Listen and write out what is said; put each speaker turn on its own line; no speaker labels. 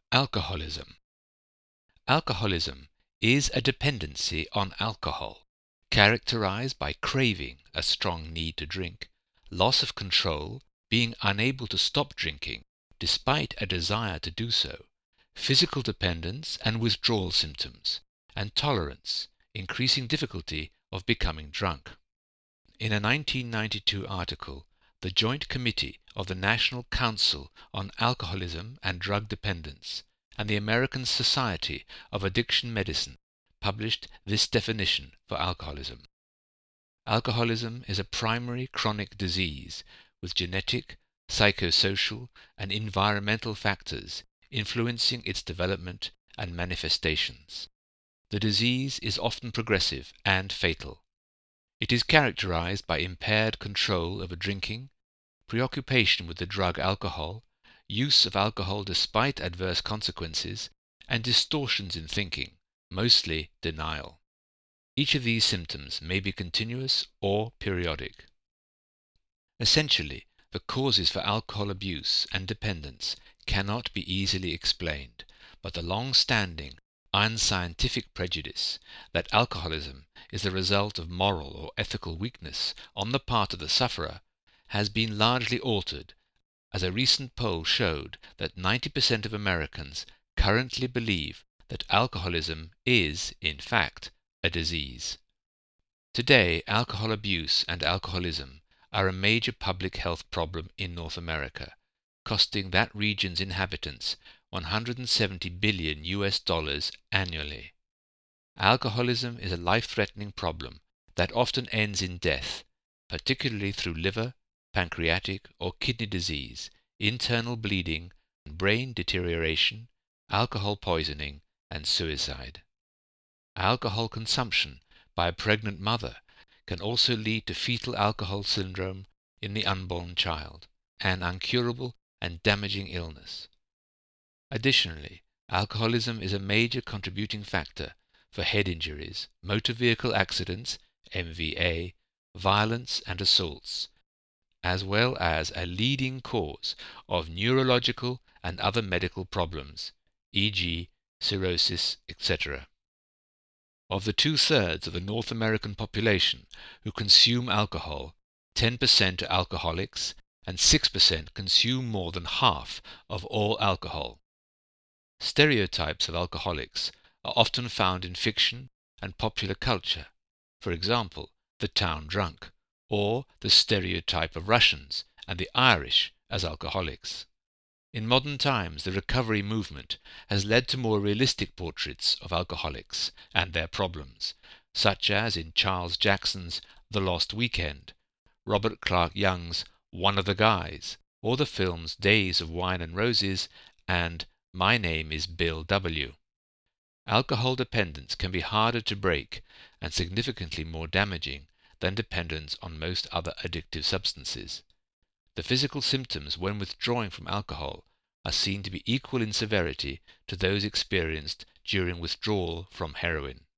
Alcoholism. Alcoholism is a dependency on alcohol, characterized by craving, a strong need to drink, loss of control, being unable to stop drinking despite a desire to do so, physical dependence and withdrawal symptoms, and tolerance, increasing difficulty of becoming drunk. In a 1992 article, the Joint Committee of the National Council on Alcoholism and Drug Dependence and the American Society of Addiction Medicine published this definition for alcoholism. Alcoholism is a primary chronic disease with genetic, psychosocial, and environmental factors influencing its development and manifestations. The disease is often progressive and fatal. It is characterized by impaired control over drinking, preoccupation with the drug alcohol, use of alcohol despite adverse consequences, and distortions in thinking, mostly denial. Each of these symptoms may be continuous or periodic. Essentially, the causes for alcohol abuse and dependence cannot be easily explained, but the long-standing, unscientific prejudice that alcoholism is the result of moral or ethical weakness on the part of the sufferer has been largely altered, as a recent poll showed that 90% of Americans currently believe that alcoholism is, in fact, a disease. Today, alcohol abuse and alcoholism are a major public health problem in North America, costing that region's inhabitants $170 billion annually. Alcoholism is a life-threatening problem that often ends in death, particularly through liver, pancreatic or kidney disease, internal bleeding, brain deterioration, alcohol poisoning, and suicide. Alcohol consumption by a pregnant mother can also lead to fetal alcohol syndrome in the unborn child, an incurable and damaging illness. Additionally, alcoholism is a major contributing factor for head injuries, motor vehicle accidents, MVA, violence and assaults, as well as a leading cause of neurological and other medical problems, e.g. cirrhosis, etc. Of the 2/3 of the North American population who consume alcohol, 10% are alcoholics and 6% consume more than half of all alcohol. Stereotypes of alcoholics are often found in fiction and popular culture, for example, the town drunk, or the stereotype of Russians and the Irish as alcoholics. In modern times, the recovery movement has led to more realistic portraits of alcoholics and their problems, such as in Charles Jackson's The Lost Weekend, Robert Clark Young's One of the Guys, or the films Days of Wine and Roses and My Name is Bill W. Alcohol dependence can be harder to break and significantly more damaging than dependence on most other addictive substances. The physical symptoms when withdrawing from alcohol are seen to be equal in severity to those experienced during withdrawal from heroin.